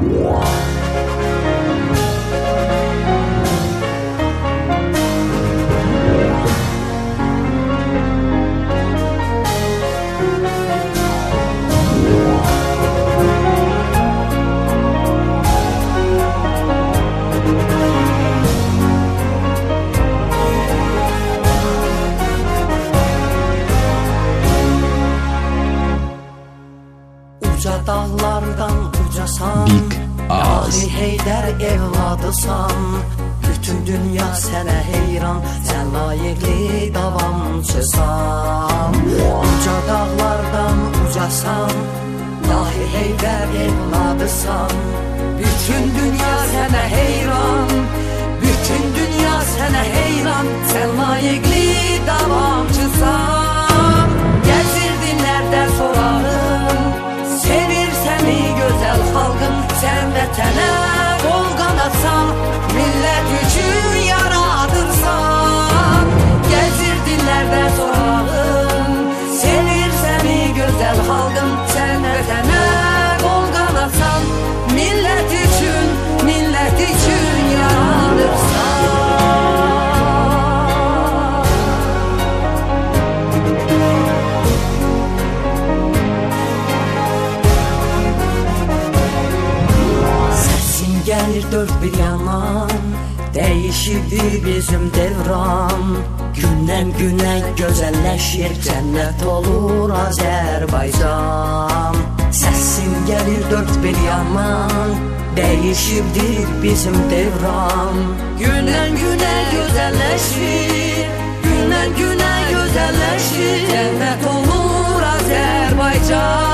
Uca dağlardan ucasan, Gazi Heydər evladısan. Bütün dünya sənə heyran, sən layiqli davamçısan. Uca dağlardan ucasan, Gazi Heydər evladısan. Bütün dünya sənə heyran, bütün dünya sənə heyran, sən layiqli davamçısan. Gəzirdin nərdə sorarım, sevirsəni gözəl xalqım, sən vətənə qol qanatsan, millət üçün yaradırsan. Gəzirdinlərdə sorağım, sevirsəni gözəl xalqım, sən vətənə qol qanatsan, millət üçün yaradırsan. Gəlir dörd bir yandan, dəyişirdi bizim devran. Gündən günə gözəlləşir, cənnət olur Azərbaycan. Səsin gəlir dörd bir yandan, dəyişirdi bizim devran. Gündən günə gözəlləşir, gündən günə gözəlləşir, cənnət olur Azərbaycan.